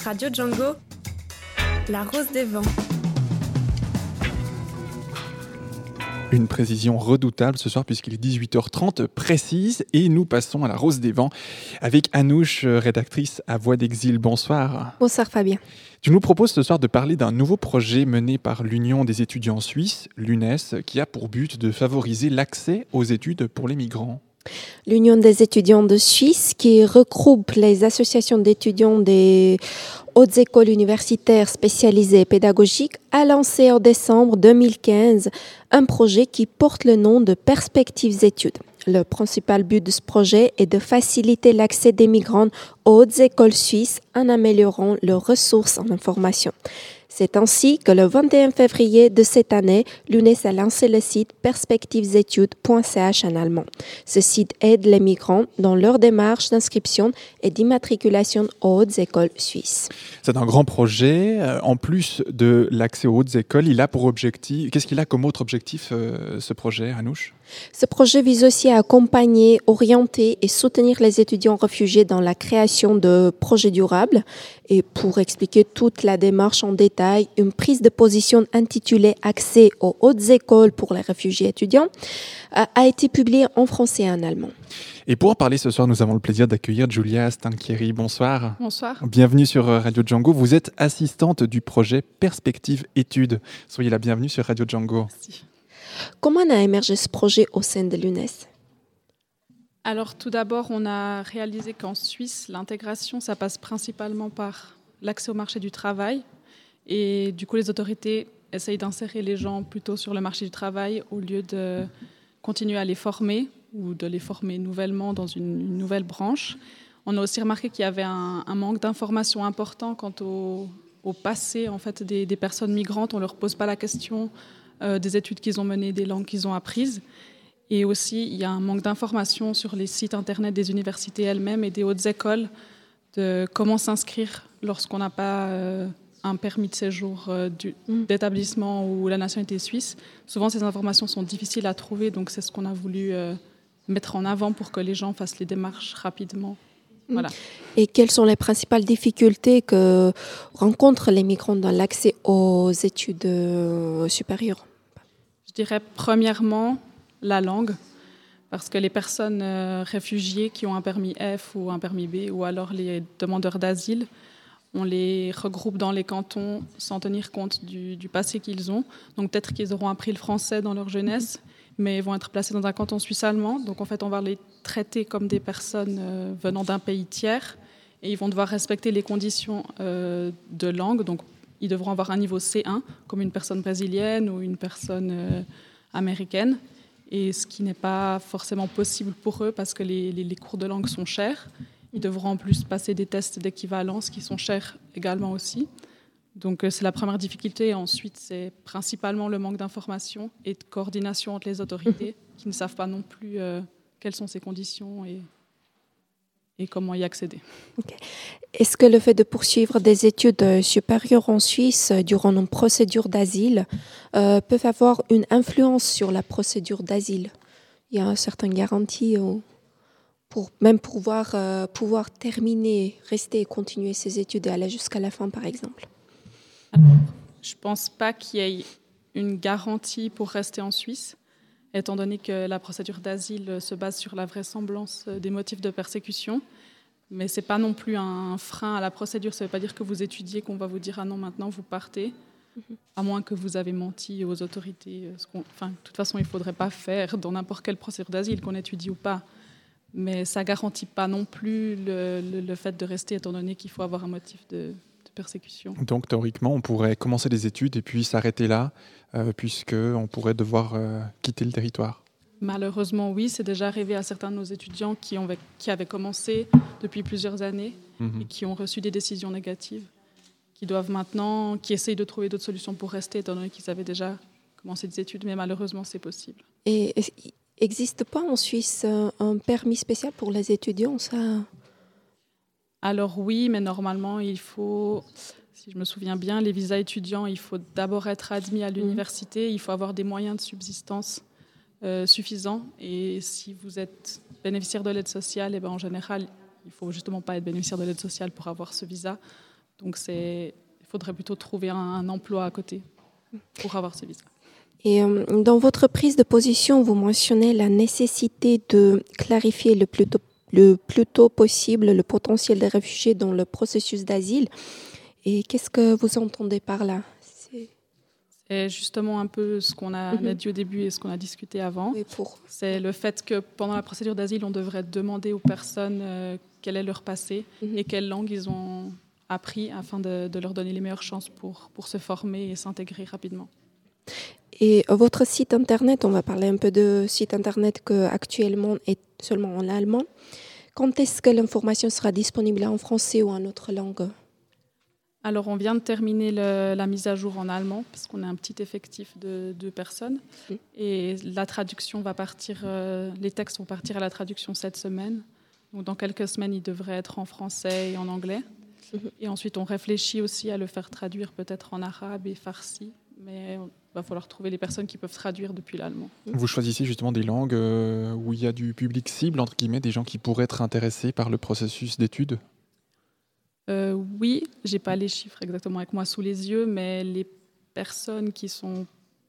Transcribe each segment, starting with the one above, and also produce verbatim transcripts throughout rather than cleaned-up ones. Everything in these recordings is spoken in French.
Radio Django, la rose des vents. Une précision redoutable ce soir puisqu'il est dix-huit heures trente précise et nous passons à la rose des vents avec Anouche, rédactrice à Voix d'Exil. Bonsoir. Bonsoir Fabien. Tu nous proposes ce soir de parler d'un nouveau projet mené par l'Union des étudiants suisses, l'U N E S, qui a pour but de favoriser l'accès aux études pour les migrants. L'Union des étudiants de Suisse, qui regroupe les associations d'étudiants des hautes écoles universitaires spécialisées et pédagogiques, a lancé en décembre deux mille quinze un projet qui porte le nom de Perspectives études. Le principal but de ce projet est de faciliter l'accès des migrants aux hautes écoles suisses en améliorant leurs ressources en information. C'est ainsi que le vingt et un février de cette année, l'U N E S a lancé le site perspectives études point c h en allemand. Ce site aide les migrants dans leur démarche d'inscription et d'immatriculation aux hautes écoles suisses. C'est un grand projet. En plus de l'accès aux hautes écoles, il a pour objectif. Qu'est-ce qu'il a comme autre objectif, euh, ce projet, Anouche ? Ce projet vise aussi à accompagner, orienter et soutenir les étudiants réfugiés dans la création de projets durables. Et pour expliquer toute la démarche en détail, une prise de position intitulée « Accès aux hautes écoles pour les réfugiés étudiants » a été publiée en français et en allemand. Et pour en parler ce soir, nous avons le plaisir d'accueillir Giulia Stanchieri. Bonsoir. Bonsoir. Bienvenue sur Radio Django. Vous êtes assistante du projet Perspectives études. Soyez la bienvenue sur Radio Django. Merci. Comment a émergé ce projet au sein de l'U N E S ? Alors tout d'abord, on a réalisé qu'en Suisse, l'intégration, ça passe principalement par l'accès au marché du travail. Et du coup, les autorités essayent d'insérer les gens plutôt sur le marché du travail au lieu de continuer à les former ou de les former nouvellement dans une, une nouvelle branche. On a aussi remarqué qu'il y avait un, un manque d'informations important quant au, au passé en fait, des, des personnes migrantes. On ne leur pose pas la question euh, des études qu'ils ont menées, des langues qu'ils ont apprises. Et aussi, il y a un manque d'informations sur les sites internet des universités elles-mêmes et des hautes écoles de comment s'inscrire lorsqu'on n'a pas euh, un permis de séjour euh, du, d'établissement ou la nationalité suisse. Souvent, ces informations sont difficiles à trouver, donc c'est ce qu'on a voulu euh, mettre en avant pour que les gens fassent les démarches rapidement. Voilà. Et quelles sont les principales difficultés que rencontrent les migrants dans l'accès aux études euh, supérieures ? Je dirais premièrement la langue, parce que les personnes euh, réfugiées qui ont un permis F ou un permis B, ou alors les demandeurs d'asile, on les regroupe dans les cantons sans tenir compte du, du passé qu'ils ont. Donc peut-être qu'ils auront appris le français dans leur jeunesse, mais ils vont être placés dans un canton suisse-allemand. Donc en fait, on va les traiter comme des personnes euh, venant d'un pays tiers, et ils vont devoir respecter les conditions euh, de langue. Donc ils devront avoir un niveau C un, comme une personne brésilienne ou une personne euh, américaine. Et ce qui n'est pas forcément possible pour eux parce que les, les, les cours de langue sont chers. Ils devront en plus passer des tests d'équivalence qui sont chers également aussi. Donc c'est la première difficulté. Ensuite, c'est principalement le manque d'information et de coordination entre les autorités qui ne savent pas non plus euh, quelles sont ces conditions et, et comment y accéder. Okay. Est-ce que le fait de poursuivre des études supérieures en Suisse durant une procédure d'asile euh, peut avoir une influence sur la procédure d'asile ? Il y a certaines garanties euh, pour même pouvoir, euh, pouvoir terminer, rester et continuer ses études et aller jusqu'à la fin, par exemple ? Alors, je ne pense pas qu'il y ait une garantie pour rester en Suisse, étant donné que la procédure d'asile se base sur la vraisemblance des motifs de persécution. Mais ce n'est pas non plus un frein à la procédure. Ça ne veut pas dire que vous étudiez, qu'on va vous dire « Ah non, maintenant, vous partez », mm-hmm. à moins que vous avez menti aux autorités. Ce qu'on... Enfin, de toute façon, il ne faudrait pas faire dans n'importe quelle procédure d'asile, qu'on étudie ou pas. Mais ça ne garantit pas non plus le, le, le fait de rester, étant donné qu'il faut avoir un motif de, de persécution. Donc, théoriquement, on pourrait commencer des études et puis s'arrêter là, euh, puisqu'on pourrait devoir euh, quitter le territoire. Malheureusement, oui, c'est déjà arrivé à certains de nos étudiants qui, ont, qui avaient commencé depuis plusieurs années mmh. et qui ont reçu des décisions négatives, qui doivent maintenant, qui essayent de trouver d'autres solutions pour rester, étant donné qu'ils avaient déjà commencé des études, mais malheureusement, c'est possible. Et n'existe pas en Suisse un permis spécial pour les étudiants, ça ? Alors oui, mais normalement, il faut, si je me souviens bien, les visas étudiants, il faut d'abord être admis à l'université, mmh. il faut avoir des moyens de subsistance Euh, suffisant. Et si vous êtes bénéficiaire de l'aide sociale, eh ben, en général, il ne faut justement pas être bénéficiaire de l'aide sociale pour avoir ce visa. Donc, c'est, il faudrait plutôt trouver un, un emploi à côté pour avoir ce visa. Et euh, dans votre prise de position, vous mentionnez la nécessité de clarifier le plus tôt, le plus tôt possible le potentiel des réfugiés dans le processus d'asile. Et qu'est-ce que vous entendez par là? C'est, C'est justement un peu ce qu'on a, mm-hmm. a dit au début et ce qu'on a discuté avant. Oui, pour... C'est le fait que pendant la procédure d'asile, on devrait demander aux personnes euh, quel est leur passé mm-hmm. et quelle langue ils ont appris afin de, de leur donner les meilleures chances pour, pour se former et s'intégrer rapidement. Et votre site internet, on va parler un peu de site internet qui actuellement est seulement en allemand. Quand est-ce que l'information sera disponible en français ou en autre langue? Alors, on vient de terminer le, la mise à jour en allemand parce qu'on a un petit effectif de deux personnes. Mmh. Et la traduction va partir, euh, les textes vont partir à la traduction cette semaine. Donc, dans quelques semaines, ils devraient être en français et en anglais. Mmh. Et ensuite, on réfléchit aussi à le faire traduire peut-être en arabe et farsi. Mais il va falloir trouver les personnes qui peuvent traduire depuis l'allemand. Vous choisissez justement des langues euh, où il y a du public cible, entre guillemets, des gens qui pourraient être intéressés par le processus d'études? euh, Oui, je n'ai pas les chiffres exactement avec moi sous les yeux, mais les personnes qui sont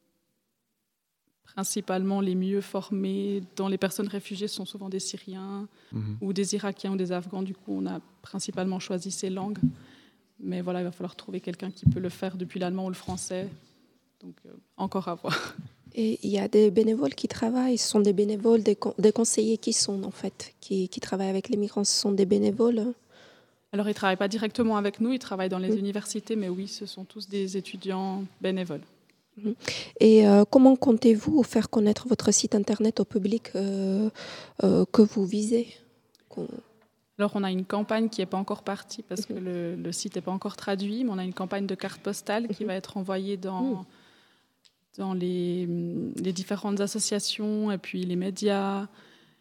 principalement les mieux formées dans les personnes réfugiées sont souvent des Syriens mmh. ou des Irakiens ou des Afghans. Du coup, on a principalement choisi ces langues. Mais voilà, il va falloir trouver quelqu'un qui peut le faire depuis l'allemand ou le français. Donc, euh, encore à voir. Et il y a des bénévoles qui travaillent. Ce sont des bénévoles, des, con- des conseillers qui sont, en fait, qui, qui travaillent avec les migrants. Ce sont des bénévoles. Alors, ils ne travaillent pas directement avec nous. Ils travaillent dans les mmh. universités. Mais oui, ce sont tous des étudiants bénévoles. Mmh. Et euh, comment comptez-vous faire connaître votre site Internet au public euh, euh, que vous visez? Qu'on... Alors, on a une campagne qui n'est pas encore partie parce mmh. que le, le site n'est pas encore traduit. Mais on a une campagne de carte postale mmh. qui va être envoyée dans... Mmh. dans les, les différentes associations et puis les médias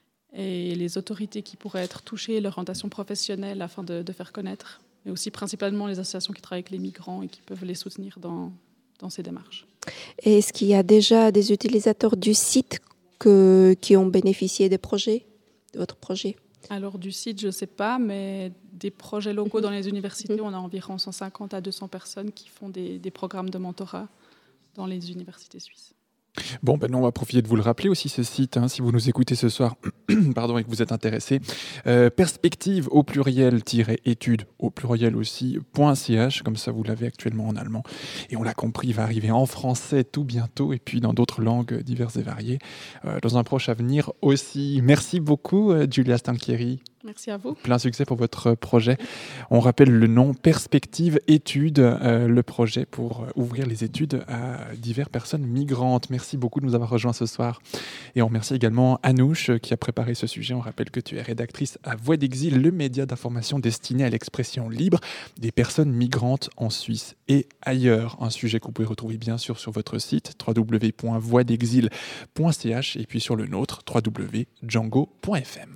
et les autorités qui pourraient être touchées, l'orientation professionnelle afin de, de faire connaître, mais aussi principalement les associations qui travaillent avec les migrants et qui peuvent les soutenir dans, dans ces démarches. Et est-ce qu'il y a déjà des utilisateurs du site que, qui ont bénéficié des projets, de votre projet? Alors du site, je ne sais pas, mais des projets locaux dans les universités, on a environ cent cinquante à deux cents personnes qui font des, des programmes de mentorat dans les universités suisses. Bon, ben nous, on va profiter de vous le rappeler aussi, ce site, hein, si vous nous écoutez ce soir pardon, et que vous êtes intéressé. Euh, perspective au pluriel, études au pluriel aussi, .ch, comme ça vous l'avez actuellement en allemand. Et on l'a compris, il va arriver en français tout bientôt, et puis dans d'autres langues diverses et variées, euh, dans un proche avenir aussi. Merci beaucoup, euh, Giulia Stanchieri. Merci à vous. Plein succès pour votre projet. On rappelle le nom Perspective Études, euh, le projet pour euh, ouvrir les études à diverses personnes migrantes. Merci beaucoup de nous avoir rejoints ce soir. Et on remercie également Anouche qui a préparé ce sujet. On rappelle que tu es rédactrice à Voix d'Exil, le média d'information destiné à l'expression libre des personnes migrantes en Suisse et ailleurs. Un sujet que vous pouvez retrouver bien sûr sur votre site w w w point voix d'exil point c h et puis sur le nôtre w w w point django point f m.